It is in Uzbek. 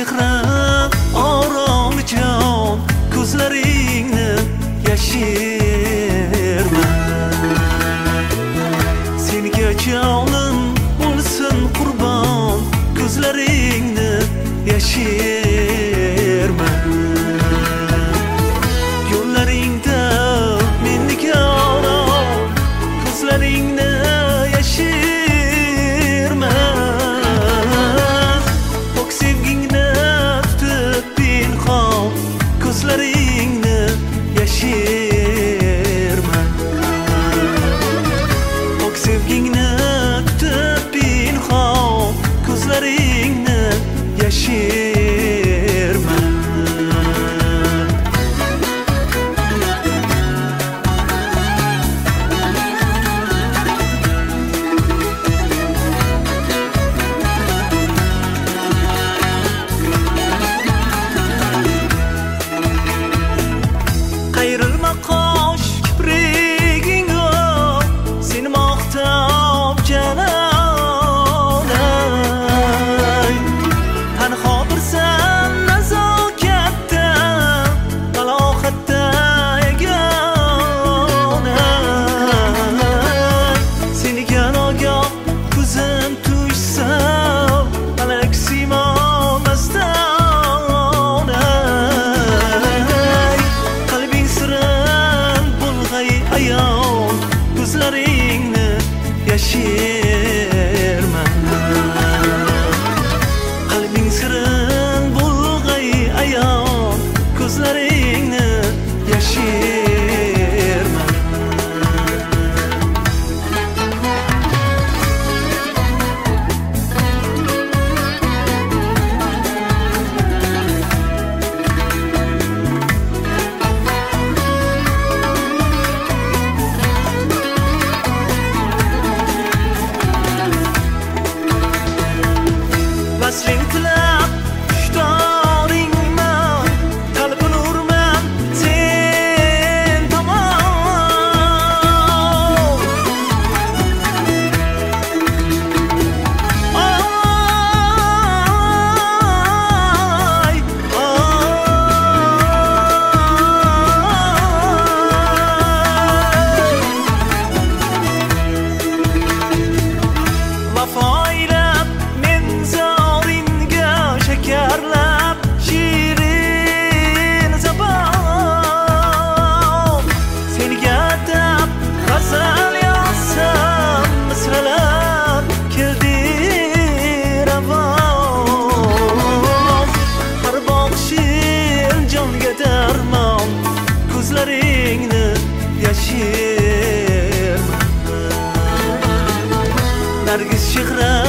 chehra oroljon, ko'zlaringni yashirma. Senga jonim bo'lsin qurbon, ko'zlaringni yashirma. Yo'llaringda menniki orom, ko'zlaringni yashirma. Pok sevgingni tutib pinhon, ko'zlaringni yashirma. Pok sevgingni tutib pinhon, ko'zlaringni yashirma. Qayrilma qosh kiprigingga, seni maqtab janonay. Tanho birsan nazokatda, talohatda yagona. Senga nogoh ko'zim tushsa, malak simo mastona. Qalbing sirin bulg'ay ayon, ko'zlaringni yashirma. Qalbing sirin bulg'ay ayon, ko'zlaringni yashirma. Vasling tilab ishtoringman, qalbin urman sen tomon. Ay, vafoylab men zoringga shakarlab shirin zabon. Senga deb g'azal yozsam, misralar keldi ravon. Har boqishing jonga darmon, ko'zlaringni yashirma. Nargiz chehra